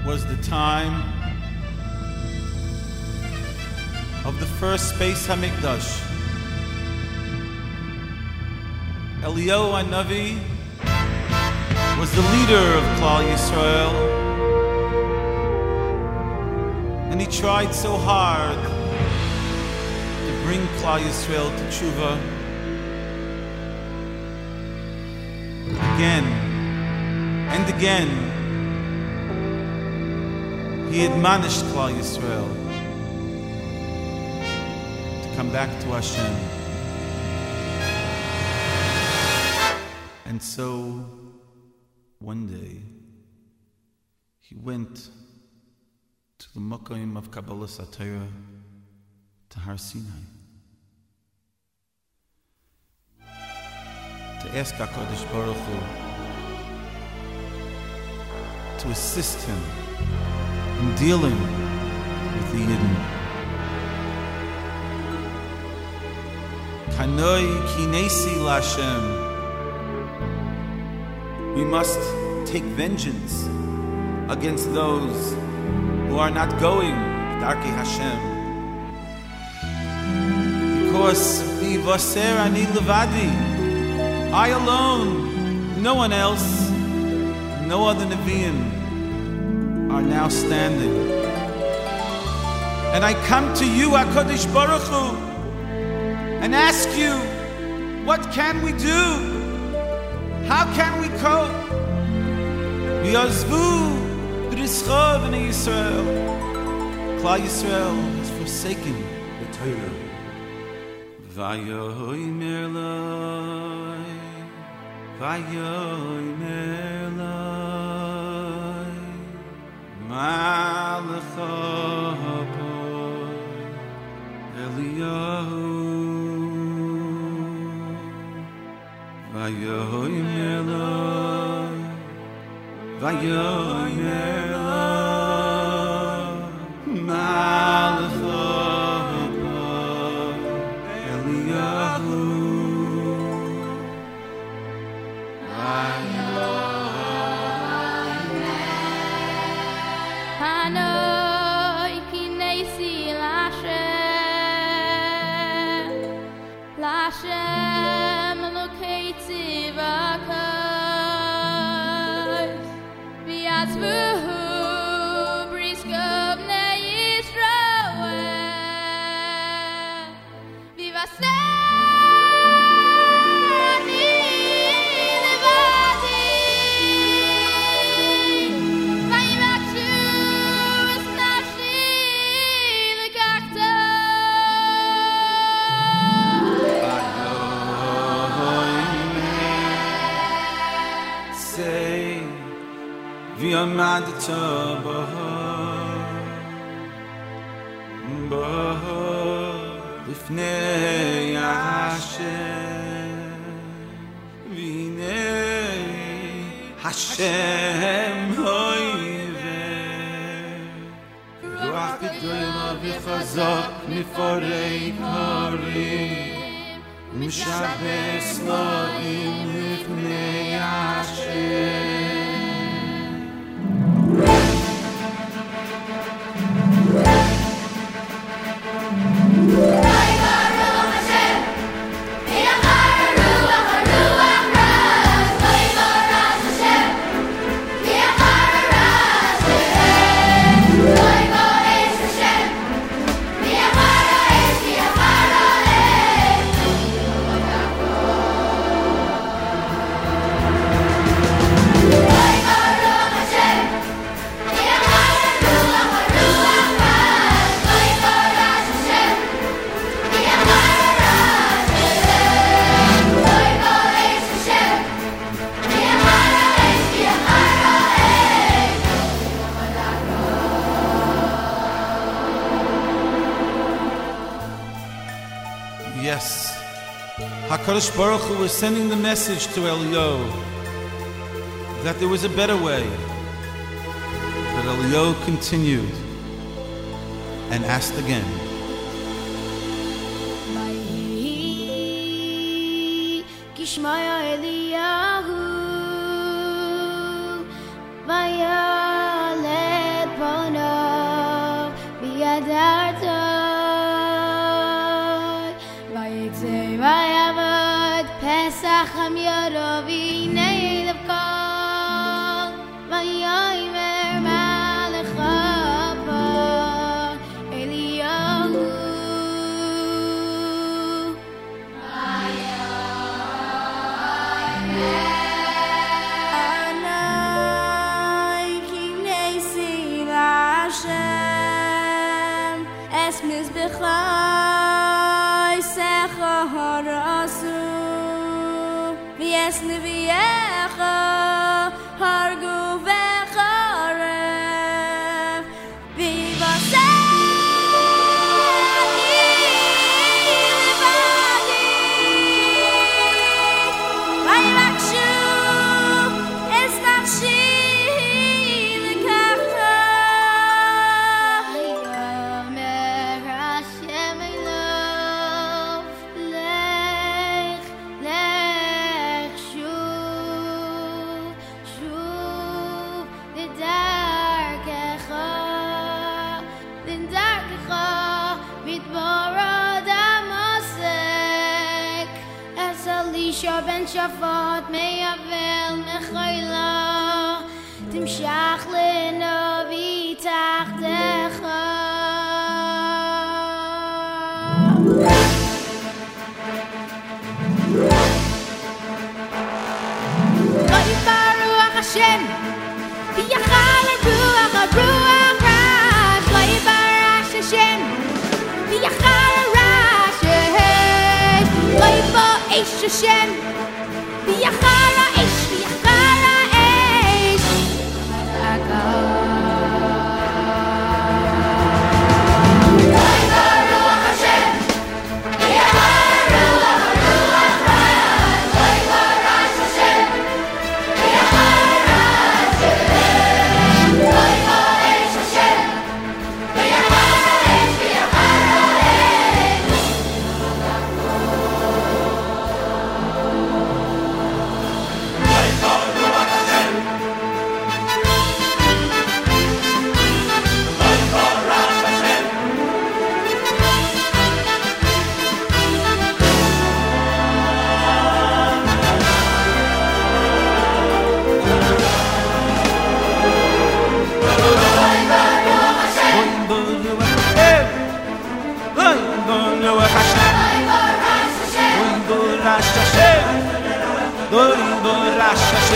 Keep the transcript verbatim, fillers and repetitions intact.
was the time of the first Beis Hamikdash. Eliyahu Hanavi was the leader of Klal Yisrael, and he tried so hard to bring Klal Yisrael to tshuva. Again and again, he admonished Klal Yisrael to come back to Hashem. And so, one day, he went to the Makom of Kabbalah Satira, to Har Sinai, to ask HaKadosh Baruch Hu to assist him in dealing with the Yidden. Kanoi kinesi Lashem. We must take vengeance against those who are not going Darkei Hashem. Because Vivaser Ani Levadi, I alone, no one else, no other Nevi'im are now standing. And I come to you, HaKadosh Baruch Hu, and ask you, what can we do? How can we cope? V'yazvu b'rischa b'nei Yisrael. Klal Yisrael has forsaken the Torah. Vayomer lai, vayomer lai, ma'alecha ha'poy Eliyahu. Vayomer lai, vayomer lai, ma'alecha ha'poy Eliyahu. Hanoi kinesi Lashem, Lashem Elokei tzivakos, v'yazvuhu brisko bnei Yisrael, v'yivaseh V'yamadta b'har, b'har l'fnei Hashem, v'nei Hashem ho'iveh, ruach gedola v'chazak miforei karim, mishabes la'im l'fnei Hashem. Yes, HaKadosh Baruch Hu was sending the message to Eliyahu that there was a better way. But Eliyahu continued and asked again. Kishmaya Eliyahu, Vayalel es mis bechai sechar asu vi es neviecha hargu vecharev viva Ben Shafat meyavel mechayla timshach lenavi tachtecha Oy baruch Hashem v'yachal ruach ruach rash Oy baruch Hashem v'yachal rash Oy ba'esh Hashem v'yachal esh v'yachal esh Oy baruch Hashem v'yachal ruach ruach rash Oy baruch Hashem v'yachal rash Oy ba'esh Hashem v'yachal esh v'yachal esh Doy do rash